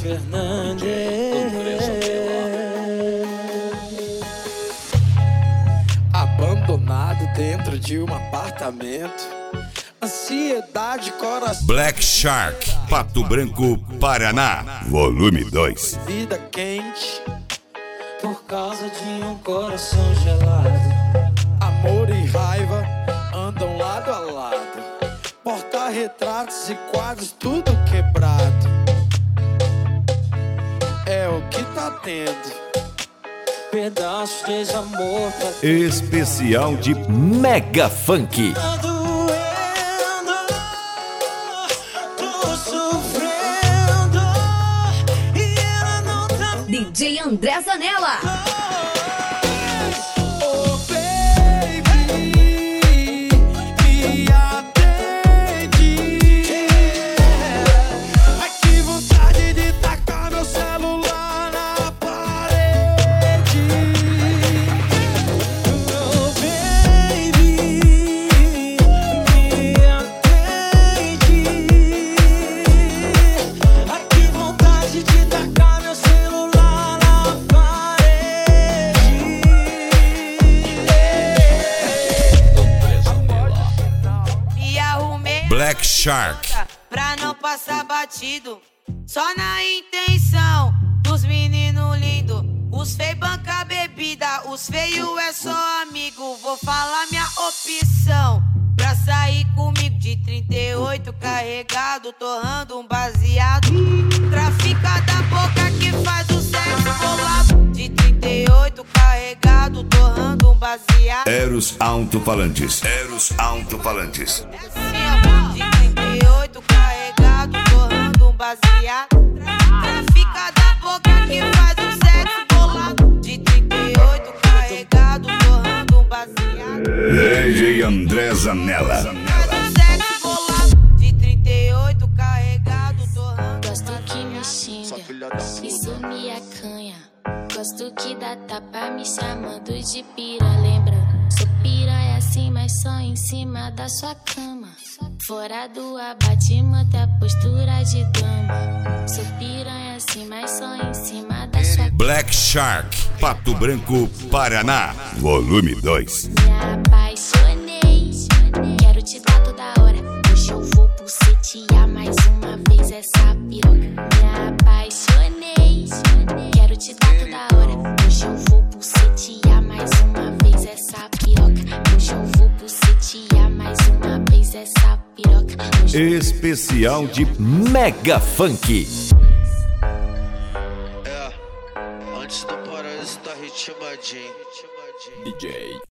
Fernandes. Abandonado dentro de um apartamento, ansiedade, coração. Black Shark, Pato Branco, Paraná, volume 2. Vida quente por causa de um coração gelado. Amor e raiva andam lado a lado. Porta-retratos e quadros tudo quebrado. É o que tá tendo. Pedaços de amor pra Especial de Mega Funk. tá doendo, tô sofrendo e ela não tá. DJ André Zanella. Oh baby, me atende. Ai que vontade de tacar meu celular na parede. Oh baby, me atende. Ai que vontade de tacar meu celular na parede. Me arrumei Black Shark. pra não passar batido, só na intenção dos meninos lindos. Os feios banca bebida, os feios é só amigo. Vou falar minha opção pra sair comigo de 38 carregado, torrando um baseado. Trafica da boca que faz o sexo bolado. De 38 carregado, torrando um baseado. Eros Alto-Falantes. Eros Alto-Falantes. De 38 carregado, torrando um baseado. Trafica da boca que faz um sexo bolado. De 38 carregado, torrando um baseado. DJ André Zanella. Faz um sexo bolado. De 38 carregado, torrando. Gosto que me xinga, isso me acanha. Gosto que dá tapa me chamando de pira. Lembra, sou piranha assim, mas só em cima da sua cama. Fora do abate, mantém a postura de dama. Sou piranha assim, mas só em cima da sua cama. Black Shark, Pato Branco, Paraná, volume 2. Me apaixonei, quero te dar toda hora. Hoje eu vou bucetear mais uma vez essa piroca. Me apaixonei, quero te dar toda hora. Hoje eu vou bucetear mais uma vez essa piroca. Hoje eu vou bucetear mais uma vez essa piroca. Especial de Mega Funk. Antes do paraíso tá ritmadinho. DJ